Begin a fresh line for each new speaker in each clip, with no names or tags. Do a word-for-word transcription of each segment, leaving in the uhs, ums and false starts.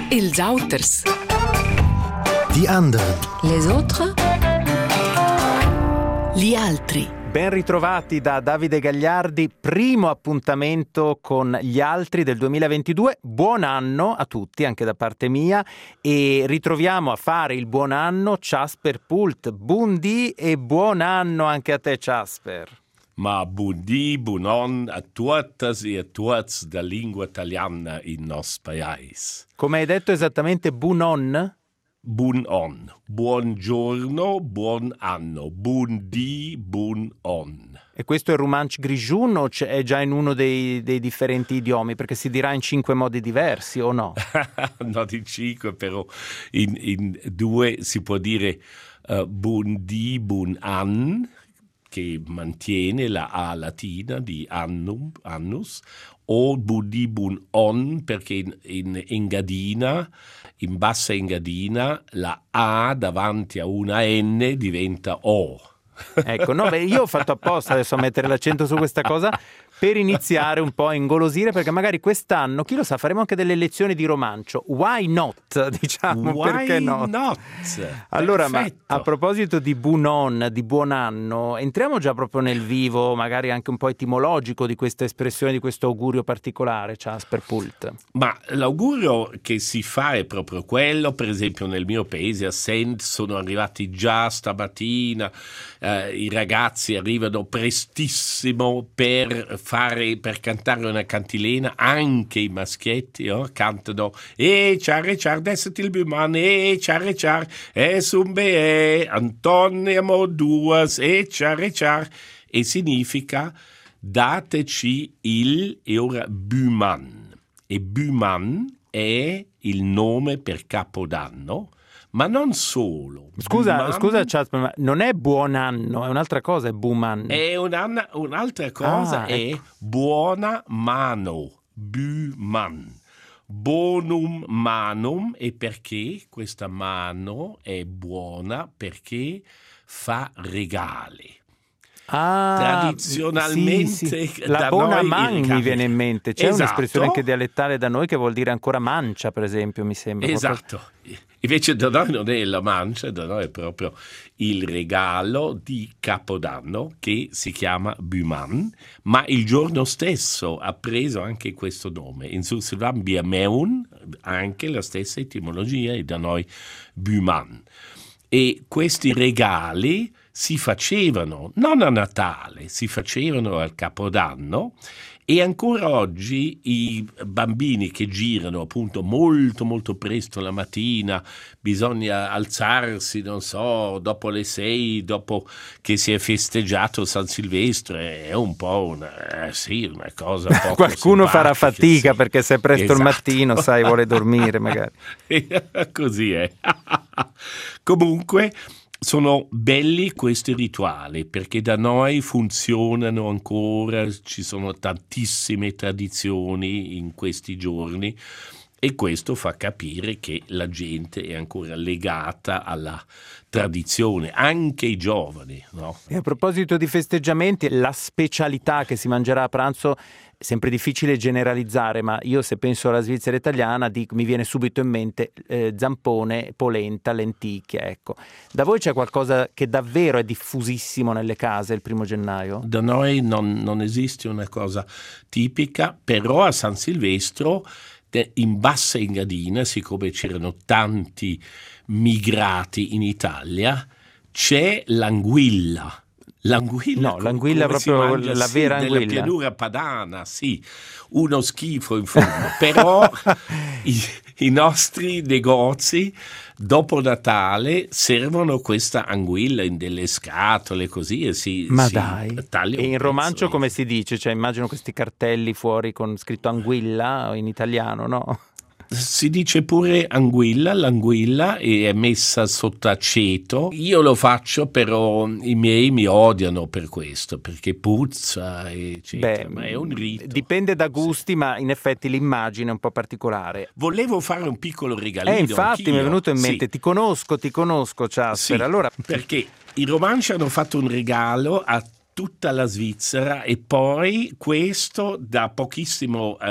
Els Auters.
Die anderen.
Les autres. Gli altri.
Ben ritrovati da Davide Gagliardi, primo appuntamento con gli altri del duemilaventidue. Buon anno a tutti, anche da parte mia, e ritroviamo a fare il buon anno Casper Pult. Buondì e buon anno anche a te, Casper.
Ma buondì, buon anno a tutti e a tutti da lingua italiana in nostro paese.
Come hai detto esattamente, buon on?
Buon on, buongiorno, buon anno, buondì, buon on.
E questo è il romanch grigiun o è già in uno dei, dei differenti idiomi? Perché si dirà in cinque modi diversi o no?
No, in cinque, però in, in due si può dire uh, buondì, buon an, che mantiene la A latina di annum, annus, o buondì, buon on, perché in, in Engadina, in bassa Engadina, la A davanti a una N diventa O.
Ecco, no, beh, io ho fatto apposta adesso a mettere l'accento su questa cosa per iniziare un po' a ingolosire, perché magari quest'anno, chi lo sa, faremo anche delle lezioni di romancio. Why not? Diciamo,
Why
perché no?
not?
Allora, ma
Perfetto.
a proposito di buon on, di buon anno, entriamo già proprio nel vivo, magari anche un po' etimologico di questa espressione, di questo augurio particolare, Casper Pult.
Ma l'augurio che si fa è proprio quello. Per esempio nel mio paese a Sent sono arrivati già stamattina, eh, i ragazzi arrivano prestissimo per fare, per cantare una cantilena, anche i maschietti, oh, cantano e ciare ciar desset il buman, e ciare ciar e sumbe e antoniamo duas e ciare ciar, e significa dateci il, e ora buman, e buman è il nome per Capodanno. Ma non solo.
Scusa,
Buman
scusa Casper, ma non è buon anno, è un'altra cosa, è buman.
È un'anna, un'altra cosa,
Ah,
è
ecco.
buona mano, buman. Bonum manum, e perché questa mano è buona? Perché fa regali.
Ah,
Tradizionalmente
sì, sì.
da
La buona
noi
man
il
mi
regali-
viene in mente. C'è
Esatto.
un'espressione anche dialettale da noi che vuol dire ancora mancia, per esempio, mi sembra.
Esatto. Invece da noi non è la mancia, da noi è proprio il regalo di Capodanno che si chiama Buman, ma il giorno stesso ha preso anche questo nome. In Sursivan Biameun, anche la stessa etimologia, e da noi Buman. E questi regali si facevano non a Natale, si facevano al Capodanno, e ancora oggi i bambini che girano appunto molto molto presto la mattina, bisogna alzarsi, non so, dopo le sei, dopo che si è festeggiato San Silvestro, è un po' una, eh, sì, una cosa poco
Qualcuno farà
simpatica,
fatica
sì.
perché se è presto
Esatto.
il mattino, sai, vuole dormire magari.
Così è. Comunque sono belli questi rituali, perché da noi funzionano ancora, ci sono tantissime tradizioni in questi giorni, e questo fa capire che la gente è ancora legata alla tradizione, anche i giovani, no?
E a proposito di festeggiamenti, la specialità che si mangerà a pranzo è sempre difficile generalizzare, ma io se penso alla Svizzera italiana dico, mi viene subito in mente eh, zampone, polenta, lenticchie, ecco. Da voi c'è qualcosa che davvero è diffusissimo nelle case il primo gennaio?
Da noi non, non esiste una cosa tipica, però a San Silvestro, in bassa Engadina, siccome c'erano tanti migrati in Italia, c'è l'anguilla. L'anguilla,
No,
com-
l'anguilla
come si
proprio
mangia?
la
Sì,
vera
nella
anguilla.
pianura padana, sì, uno schifo in fondo. Però i, i nostri negozi dopo Natale servono questa anguilla in delle scatole così, e si,
Ma
si
dai,
taglia
e
un
in romancio
pezzo.
come si dice? Cioè immagino questi cartelli fuori con scritto anguilla in italiano, no?
Si dice pure anguilla, l'anguilla è messa sotto aceto. Io lo faccio, però i miei mi odiano per questo, perché puzza, eccetera.
Beh,
ma è un rito.
dipende da gusti, ma in effetti l'immagine è un po' particolare.
Volevo fare un piccolo regalino.
Eh, infatti
anch'io.
mi è venuto in mente,
Sì.
ti conosco, ti conosco, Casper.
Sì,
Allora,
perché i romanci hanno fatto un regalo a tutta la Svizzera, e poi questo da pochissimo eh,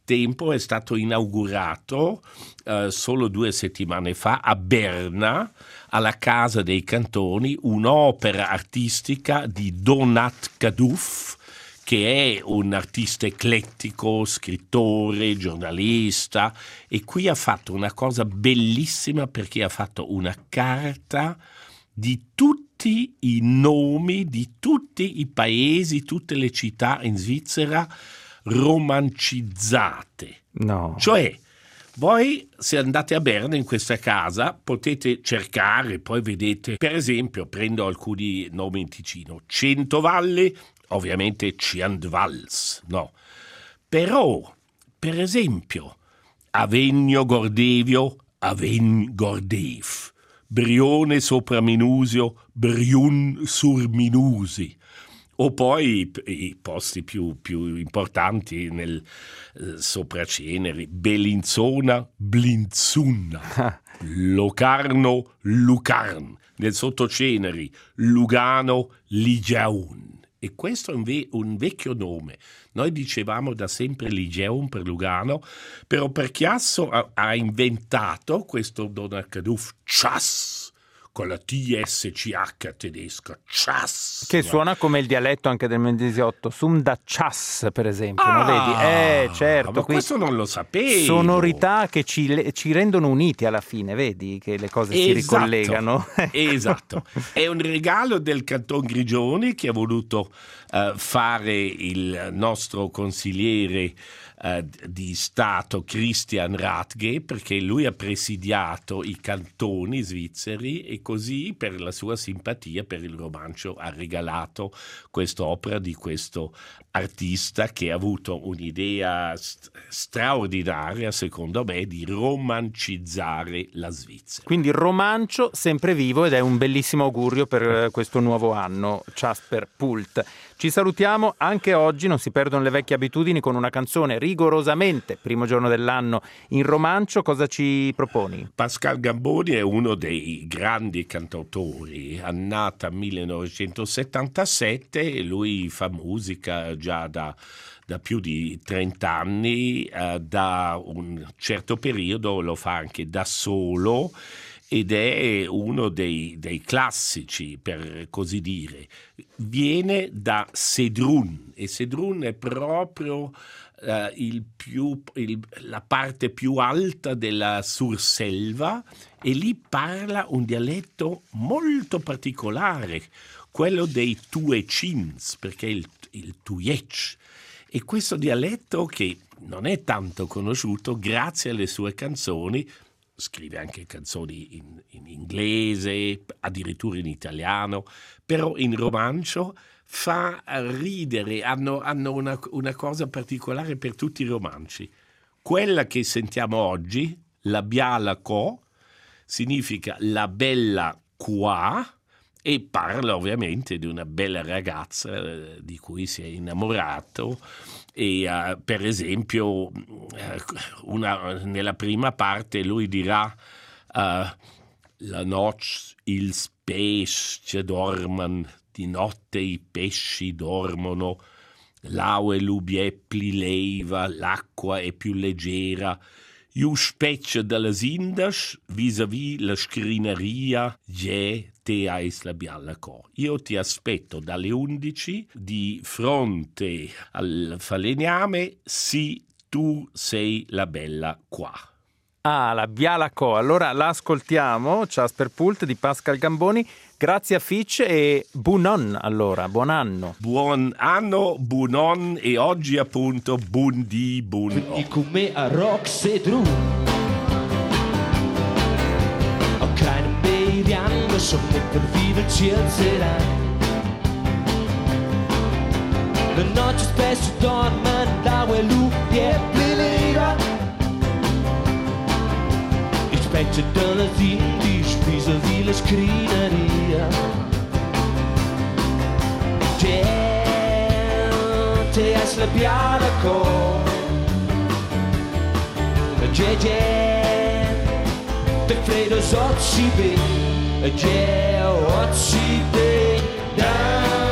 frattempo è stato inaugurato eh, solo due settimane fa a Berna, alla Casa dei Cantoni, un'opera artistica di Donat Kadouf, che è un artista eclettico, scrittore, giornalista, e qui ha fatto una cosa bellissima perché ha fatto una carta di tutti i nomi di tutti i paesi, tutte le città in Svizzera romancizzate.
No.
Cioè, voi se andate a Berna in questa casa potete cercare, poi vedete, per esempio, prendo alcuni nomi in Ticino, Centovalle, ovviamente Ciandvals, no. Però, per esempio, Avegno Gordevio, Avegn Gordev, Brione sopra Minusio, Briun sur Minusi. O poi i, i posti più, più importanti nel eh, sopra Ceneri, Bellinzona, Blinzunna, Locarno, Lucarn, nel sottoceneri, Lugano, Ligiaun. E questo è un, ve- un vecchio nome. Noi dicevamo da sempre Ligeum per Lugano, però per Chiasso ha, ha inventato questo Donat Kadouf Chas, con la T S C H tedesca, Chas.
Che suona come il dialetto anche del Mendisiotto, Sum da Chas, per esempio,
Ah,
no? Vedi? Eh, certo.
ma questo non lo sapevo.
Sonorità che ci, ci rendono uniti alla fine, vedi? Che le cose si
Esatto,
ricollegano.
Esatto. È un regalo del Canton Grigioni che ha voluto uh, fare il nostro consigliere uh, di Stato Christian Rathge, perché lui ha presidiato i cantoni svizzeri e così per la sua simpatia per il romancio ha regalato quest'opera di questo artista che ha avuto un'idea st- straordinaria, secondo me, di romancizzare la Svizzera.
Quindi il romancio sempre vivo ed è un bellissimo augurio per questo nuovo anno, Jasper Pult. Ci salutiamo anche oggi, non si perdono le vecchie abitudini, con una canzone rigorosamente primo giorno dell'anno in romancio. Cosa ci proponi?
Pascal Gamboni è uno dei grandi cantautori, è nato nel millenovecentosettantasette e lui fa musica già da, da più di trenta anni, eh, da un certo periodo lo fa anche da solo ed è uno dei, dei classici, per così dire. Viene da Sedrun e Sedrun è proprio Uh, il più, il, la parte più alta della Surselva, e lì parla un dialetto molto particolare, quello dei Tuecins, perché è il, il Tuiec. E questo dialetto, che non è tanto conosciuto, grazie alle sue canzoni, scrive anche canzoni in, in inglese, addirittura in italiano, però in romancio fa ridere, hanno, hanno una, una cosa particolare per tutti i romanci. Quella che sentiamo oggi, la biala co, significa la bella qua, e parla ovviamente di una bella ragazza eh, di cui si è innamorato. E uh, per esempio uh, una, nella prima parte lui dirà uh, la noce ils pesci dorman, di notte i pesci dormono, l'aue l'ubiepli leva, l'acqua è più leggera, io specchio dalla sindas vis-à-vis la scrineria, je te ais la biala co. Io ti aspetto dalle undici di fronte al falegname, sì, tu sei la bella qua.
Ah, la Biala Co. Allora la ascoltiamo, Jasper Pult di Pascal Gamboni. Grazie a Fitch e buon allora, buon anno.
Buon anno, buon on, e oggi appunto buon di buon o.
Il con me a Rock Sedrun. Auch keine Baby som per vive cielserà. La noche spesso dorme da quello che plera. Il specchio della zindi spisa di la scrineria. Te, te es la biala co. Je, je, te fredo sozzi be, je, ozzi be,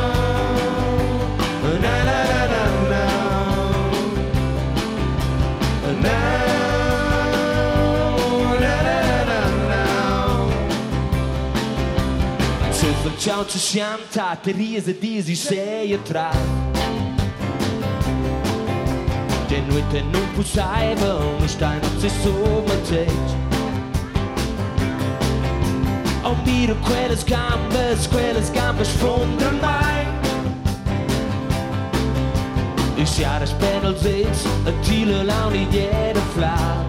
down, na na na na na. Ciao ci siamo stati riese disi sei e tre. De noite non possiamo, non stai non si sommerteggi. Oh miro quelle gambe, quelle gambe sfondano mai. Ich ja das Panel sitzt, a Thiele laut in jeder Flau.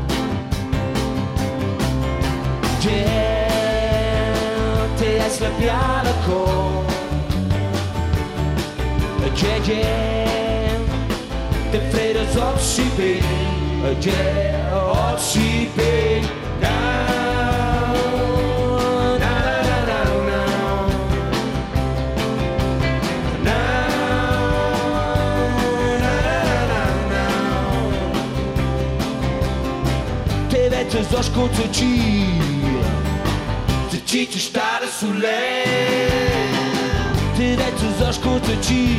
Gente, es la piada con. Gente, te fredas op si ben. Gente, op si ben. Zo scootje de cheatje staat er zo leeg. De wet zo scootje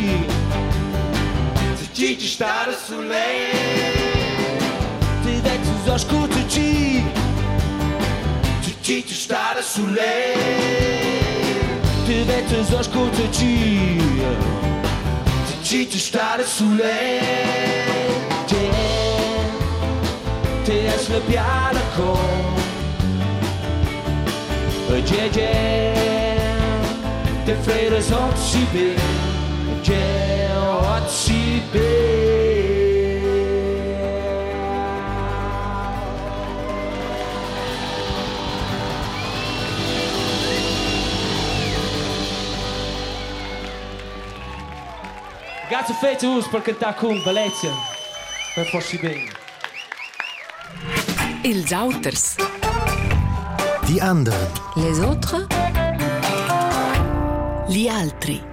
de cheatje staat er zo leeg. De wet zo scootje de cheatje staat er zo leeg. De wet zo scootje de cheatje staat er zo leeg. Te es la piada con Jeje te fredas op si ben Je op si ben. Grazie fete us per cantare con Valencia per farsi bene.
Els auters.
Die anderen.
Les autres. Gli altri.